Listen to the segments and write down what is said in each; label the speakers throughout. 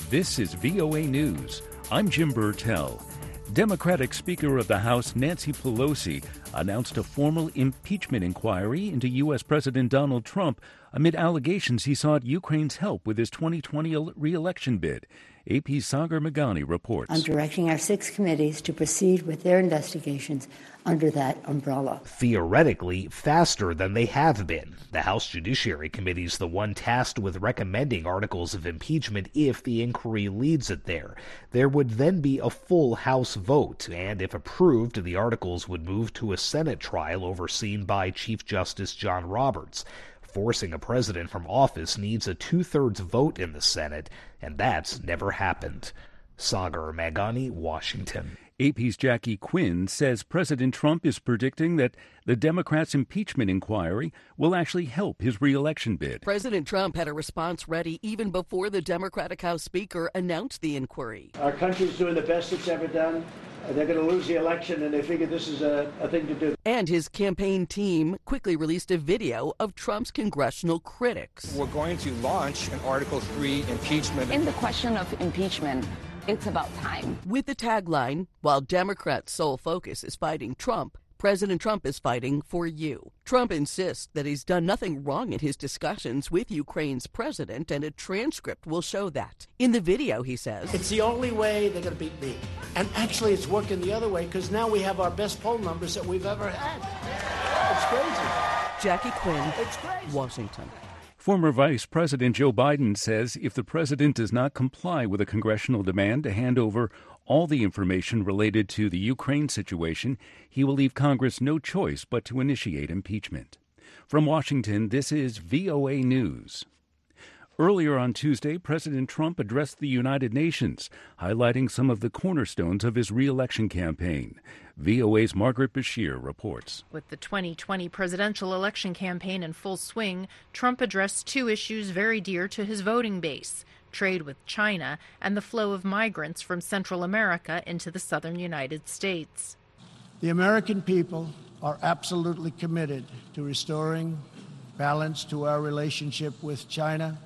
Speaker 1: This is VOA News. I'm Jim Burtell. Democratic Speaker of the House Nancy Pelosi announced a formal impeachment inquiry into U.S. President Donald Trump amid allegations he sought Ukraine's help with his 2020 re-election bid. AP's Sagar Meghani reports.
Speaker 2: I'm directing our 6 committees to proceed with their investigations under that umbrella.
Speaker 3: Theoretically, faster than they have been. The House Judiciary Committee is the one tasked with recommending articles of impeachment if the inquiry leads it there. There would then be a full House vote, and if approved, the articles would move to a Senate trial overseen by Chief Justice John Roberts. Forcing a president from office needs a 2/3 vote in the Senate, and that's never happened. Sagar Meghani, Washington.
Speaker 1: AP's Jackie Quinn says President Trump is predicting that the Democrats' impeachment inquiry will actually help his re-election bid.
Speaker 4: President Trump had a response ready even before the Democratic House Speaker announced the inquiry.
Speaker 5: Our country's doing the best it's ever done. They're going to lose the election, and they figure this is a thing to do.
Speaker 4: And his campaign team quickly released a video of Trump's congressional critics.
Speaker 6: We're going to launch an Article 3 impeachment.
Speaker 7: In the question of impeachment, it's about time.
Speaker 4: With the tagline, while Democrats' sole focus is fighting Trump, President Trump is fighting for you. Trump insists that he's done nothing wrong in his discussions with Ukraine's president, and a transcript will show that. In the video, he says,
Speaker 5: it's the only way they're going to beat me. And actually, it's working the other way, because now we have our best poll numbers that we've ever had. It's crazy.
Speaker 4: Jackie Quinn, Washington.
Speaker 1: Former Vice President Joe Biden says if the president does not comply with a congressional demand to hand over all the information related to the Ukraine situation, he will leave Congress no choice but to initiate impeachment. From Washington, this is VOA News. Earlier on Tuesday, President Trump addressed the United Nations, highlighting some of the cornerstones of his re-election campaign. VOA's Margaret Bashir reports.
Speaker 8: With the 2020 presidential election campaign in full swing, Trump addressed 2 issues very dear to his voting base: trade with China and the flow of migrants from Central America into the southern United States.
Speaker 5: The American people are absolutely committed to restoring balance to our relationship with China.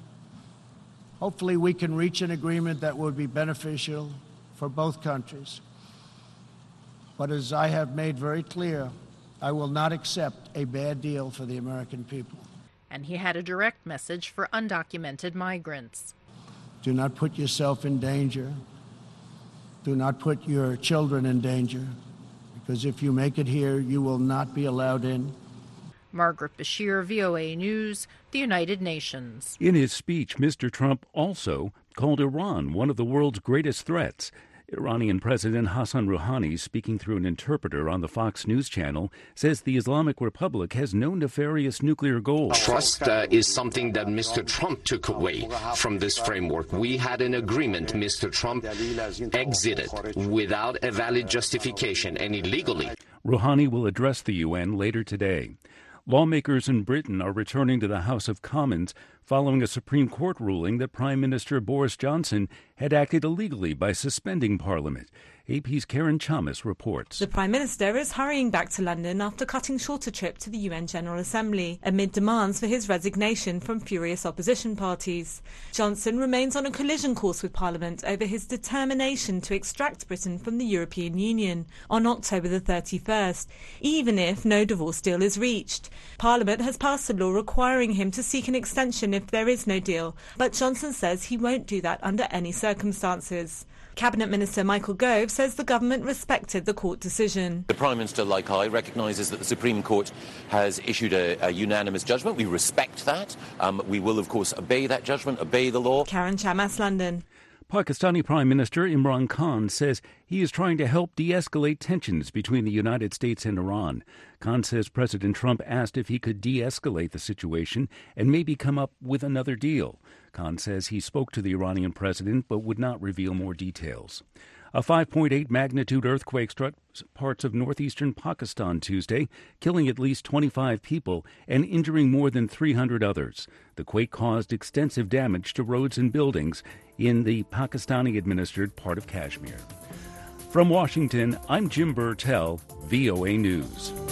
Speaker 5: Hopefully we can reach an agreement that would be beneficial for both countries. But as I have made very clear, I will not accept a bad deal for the American people.
Speaker 8: And he had a direct message for undocumented migrants.
Speaker 5: Do not put yourself in danger. Do not put your children in danger, because if you make it here, you will not be allowed in.
Speaker 8: Margaret Bashir, VOA News, the United Nations.
Speaker 1: In his speech, Mr. Trump also called Iran one of the world's greatest threats. Iranian President Hassan Rouhani, speaking through an interpreter on the Fox News channel, says the Islamic Republic has no nefarious nuclear goals.
Speaker 9: Trust is something that Mr. Trump took away from this framework. We had an agreement. Mr. Trump exited without a valid justification and illegally.
Speaker 1: Rouhani will address the UN later today. Lawmakers in Britain are returning to the House of Commons following a Supreme Court ruling that Prime Minister Boris Johnson had acted illegally by suspending Parliament. AP's Karen Chamas reports.
Speaker 10: The Prime Minister is hurrying back to London after cutting short a trip to the UN General Assembly, amid demands for his resignation from furious opposition parties. Johnson remains on a collision course with Parliament over his determination to extract Britain from the European Union on October the 31st, even if no divorce deal is reached. Parliament has passed a law requiring him to seek an extension if there is no deal, but Johnson says he won't do that under any circumstances. Cabinet Minister Michael Gove says the government respected the court decision.
Speaker 11: The Prime Minister, like I, recognises that the Supreme Court has issued a unanimous judgment. We respect that. We will, of course, obey that judgment, obey the law.
Speaker 10: Karen Chamas, London.
Speaker 1: Pakistani Prime Minister Imran Khan says he is trying to help de-escalate tensions between the United States and Iran. Khan says President Trump asked if he could de-escalate the situation and maybe come up with another deal. Khan says he spoke to the Iranian president but would not reveal more details. A 5.8 magnitude earthquake struck parts of northeastern Pakistan Tuesday, killing at least 25 people and injuring more than 300 others. The quake caused extensive damage to roads and buildings in the Pakistani-administered part of Kashmir. From Washington, I'm Jim Burtell, VOA News.